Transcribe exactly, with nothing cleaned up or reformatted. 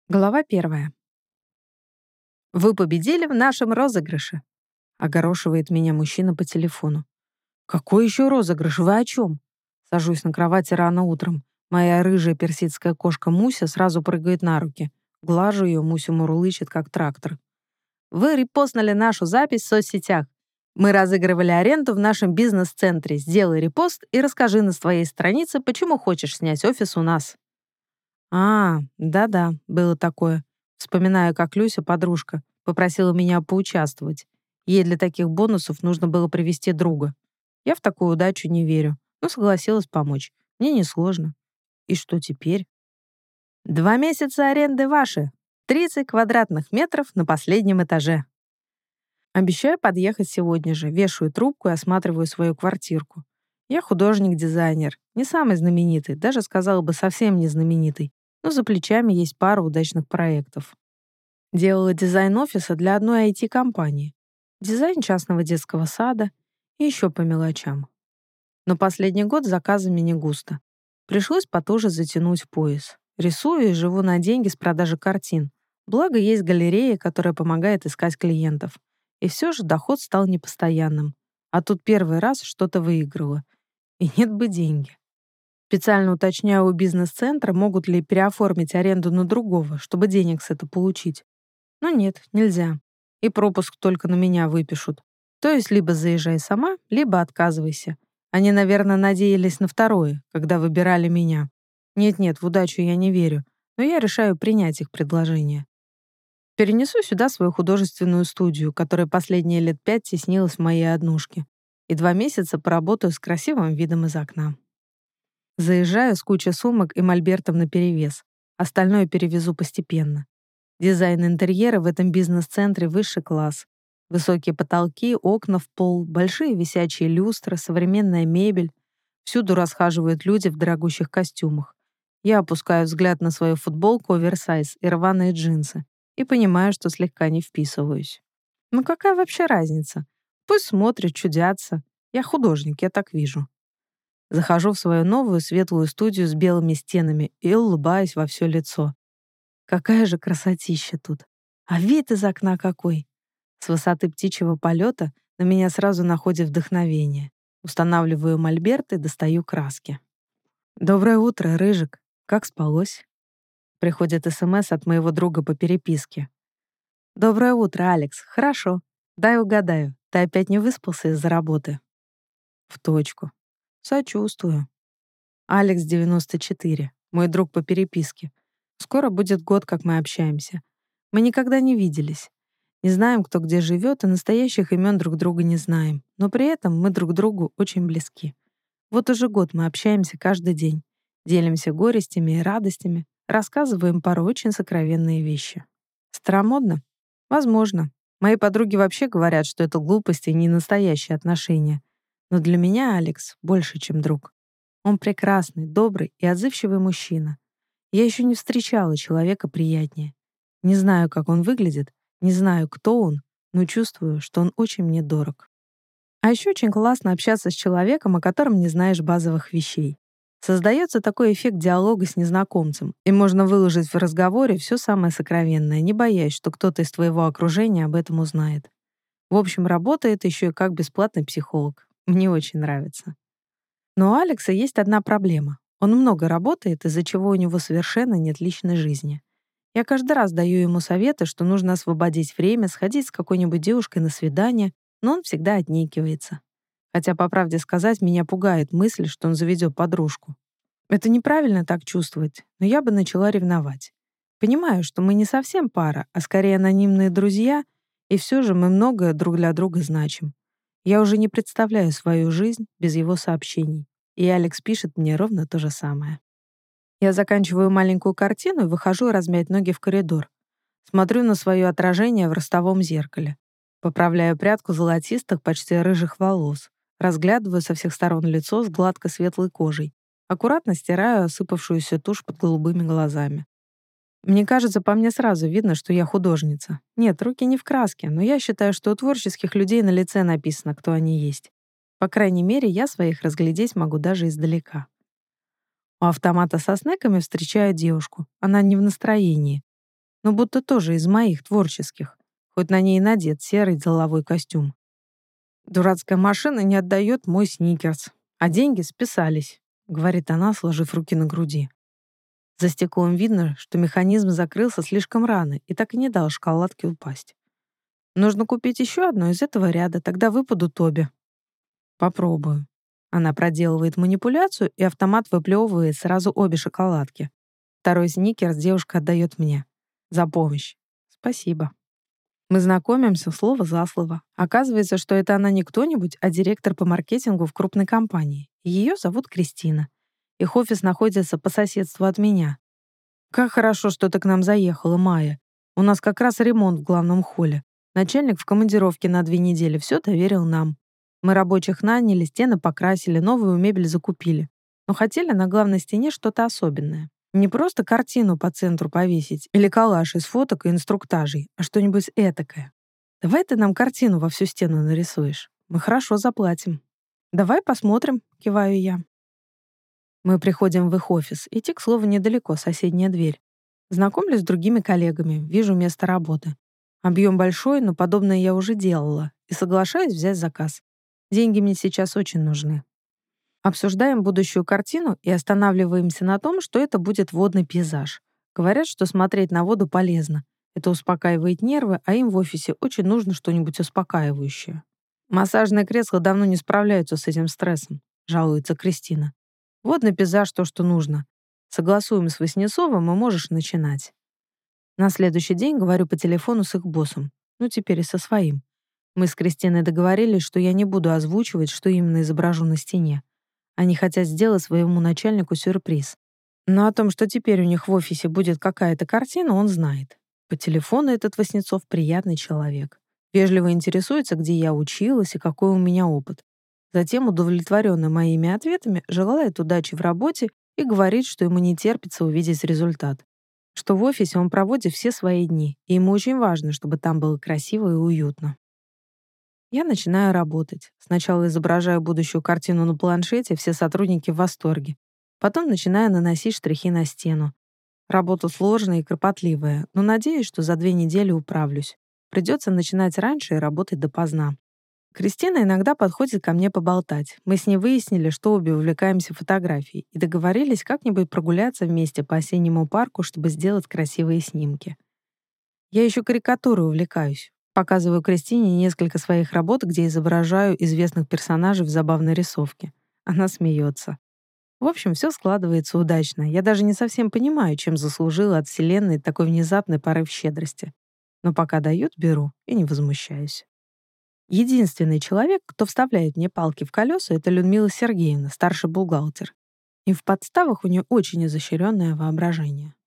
Глава первая. «Вы победили в нашем розыгрыше», — огорошивает меня мужчина по телефону. «Какой еще розыгрыш? Вы о чем?» Сажусь на кровати рано утром. Моя рыжая персидская кошка Муся сразу прыгает на руки. Глажу ее, Муся мурлычет, как трактор. «Вы репостнули нашу запись в соцсетях. Мы разыгрывали аренду в нашем бизнес-центре. Сделай репост и расскажи на своей странице, почему хочешь снять офис у нас». А, да-да, было такое. Вспоминаю, как Люся, подружка, попросила меня поучаствовать. Ей для таких бонусов нужно было привести друга. Я в такую удачу не верю, но согласилась помочь. Мне несложно. И что теперь? Два месяца аренды ваши. тридцать квадратных метров на последнем этаже. Обещаю подъехать сегодня же. Вешаю трубку и осматриваю свою квартирку. Я художник-дизайнер. Не самый знаменитый, даже сказала бы совсем не знаменитый. Но за плечами есть пара удачных проектов. Делала дизайн офиса для одной ай ти-компании. Дизайн частного детского сада и еще по мелочам. Но последний год с заказами не густо. Пришлось потуже затянуть пояс. Рисую и живу на деньги с продажи картин. Благо есть галерея, которая помогает искать клиентов. И все же доход стал непостоянным. А тут первый раз что-то выиграла. И нет бы деньги. Специально уточняю у бизнес-центра, могут ли переоформить аренду на другого, чтобы денег с этого получить. Но нет, нельзя. И пропуск только на меня выпишут. То есть либо заезжай сама, либо отказывайся. Они, наверное, надеялись на второе, когда выбирали меня. Нет-нет, в удачу я не верю, но я решаю принять их предложение. Перенесу сюда свою художественную студию, которая последние лет пять теснилась в моей однушке. И два месяца поработаю с красивым видом из окна. Заезжаю с кучей сумок и мольбертом наперевес. Остальное перевезу постепенно. Дизайн интерьера в этом бизнес-центре высший класс. Высокие потолки, окна в пол, большие висячие люстры, современная мебель. Всюду расхаживают люди в дорогущих костюмах. Я опускаю взгляд на свою футболку оверсайз и рваные джинсы и понимаю, что слегка не вписываюсь. Ну какая вообще разница? Пусть смотрят, чудятся. Я художник, я так вижу. Захожу в свою новую светлую студию с белыми стенами и улыбаюсь во все лицо. Какая же красотища тут. А вид из окна какой. С высоты птичьего полета на меня сразу находит вдохновение. Устанавливаю мольберт и достаю краски. «Доброе утро, Рыжик. Как спалось?» Приходит СМС от моего друга по переписке. «Доброе утро, Алекс. Хорошо. Дай угадаю. Ты опять не выспался из-за работы?» В точку. Сочувствую. Алекс девяносто четыре. Мой друг по переписке. Скоро будет год, как мы общаемся. Мы никогда не виделись. Не знаем, кто где живет, и настоящих имен друг друга не знаем. Но при этом мы друг другу очень близки. Вот уже год мы общаемся каждый день. Делимся горестями и радостями. Рассказываем порой очень сокровенные вещи. Старомодно? Возможно. Мои подруги вообще говорят, что это глупости и не настоящие отношения. Но для меня Алекс больше, чем друг. Он прекрасный, добрый и отзывчивый мужчина. Я еще не встречала человека приятнее. Не знаю, как он выглядит, не знаю, кто он, но чувствую, что он очень мне дорог. А еще очень классно общаться с человеком, о котором не знаешь базовых вещей. Создается такой эффект диалога с незнакомцем, и можно выложить в разговоре все самое сокровенное, не боясь, что кто-то из твоего окружения об этом узнает. В общем, работает еще и как бесплатный психолог. Мне очень нравится. Но у Алекса есть одна проблема. Он много работает, из-за чего у него совершенно нет личной жизни. Я каждый раз даю ему советы, что нужно освободить время, сходить с какой-нибудь девушкой на свидание, но он всегда отнекивается. Хотя, по правде сказать, меня пугает мысль, что он заведет подружку. Это неправильно так чувствовать, но я бы начала ревновать. Понимаю, что мы не совсем пара, а скорее анонимные друзья, и все же мы многое друг для друга значим. Я уже не представляю свою жизнь без его сообщений. И Алекс пишет мне ровно то же самое. Я заканчиваю маленькую картину и выхожу размять ноги в коридор. Смотрю на свое отражение в ростовом зеркале. Поправляю прядку золотистых, почти рыжих волос. Разглядываю со всех сторон лицо с гладко светлой кожей. Аккуратно стираю осыпавшуюся тушь под голубыми глазами. Мне кажется, по мне сразу видно, что я художница. Нет, руки не в краске, но я считаю, что у творческих людей на лице написано, кто они есть. По крайней мере, я своих разглядеть могу даже издалека. У автомата со снеками встречаю девушку. Она не в настроении. но будто тоже из моих творческих, хоть на ней и надет серый деловой костюм. «Дурацкая машина не отдает мой сникерс, а деньги списались», — говорит она, сложив руки на груди. За стеклом видно, что механизм закрылся слишком рано и так и не дал шоколадке упасть. «Нужно купить еще одно из этого ряда, тогда выпадут обе». «Попробую». Она проделывает манипуляцию, и автомат выплевывает сразу обе шоколадки. Второй сникерс девушка отдает мне. «За помощь». «Спасибо». Мы знакомимся слово за слово. Оказывается, что это она не кто-нибудь, а директор по маркетингу в крупной компании. Ее зовут Кристина. Их офис находится по соседству от меня. «Как хорошо, что ты к нам заехала, Майя. У нас как раз ремонт в главном холле. Начальник в командировке на две недели все доверил нам. Мы рабочих наняли, стены покрасили, новую мебель закупили. Но хотели на главной стене что-то особенное. Не просто картину по центру повесить или коллаж из фоток и инструктажей, а что-нибудь этакое. Давай ты нам картину во всю стену нарисуешь. Мы хорошо заплатим». «Давай посмотрим», — киваю я. Мы приходим в их офис. Идти, к слову, недалеко, соседняя дверь. Знакомлюсь с другими коллегами, вижу место работы. Объем большой, но подобное я уже делала, и соглашаюсь взять заказ. Деньги мне сейчас очень нужны. Обсуждаем будущую картину и останавливаемся на том, что это будет водный пейзаж. Говорят, что смотреть на воду полезно. Это успокаивает нервы, а им в офисе очень нужно что-нибудь успокаивающее. «Массажные кресла давно не справляются с этим стрессом», — жалуется Кристина. «Водный пейзаж — то, что нужно. Согласуем с Васнецовым, и можешь начинать». На следующий день говорю по телефону с их боссом. Ну, теперь и со своим. Мы с Кристиной договорились, что я не буду озвучивать, что именно изображу на стене. Они хотят сделать своему начальнику сюрприз. Но о том, что теперь у них в офисе будет какая-то картина, он знает. По телефону этот Васнецов приятный человек. Вежливо интересуется, где я училась и какой у меня опыт. Затем, удовлетворенный моими ответами, желает удачи в работе и говорит, что ему не терпится увидеть результат. Что в офисе он проводит все свои дни, и ему очень важно, чтобы там было красиво и уютно. Я начинаю работать. Сначала изображаю будущую картину на планшете, все сотрудники в восторге. Потом начинаю наносить штрихи на стену. Работа сложная и кропотливая, но надеюсь, что за две недели управлюсь. Придется начинать раньше и работать допоздна. Кристина иногда подходит ко мне поболтать. Мы с ней выяснили, что обе увлекаемся фотографией, и договорились как-нибудь прогуляться вместе по осеннему парку, чтобы сделать красивые снимки. Я еще карикатурой увлекаюсь. Показываю Кристине несколько своих работ, где изображаю известных персонажей в забавной рисовке. Она смеется. В общем, все складывается удачно. Я даже не совсем понимаю, чем заслужила от Вселенной такой внезапный порыв щедрости. Но пока дают, беру и не возмущаюсь. Единственный человек, кто вставляет мне палки в колеса, это Людмила Сергеевна, старший бухгалтер. И в подставах у нее очень изощренное воображение.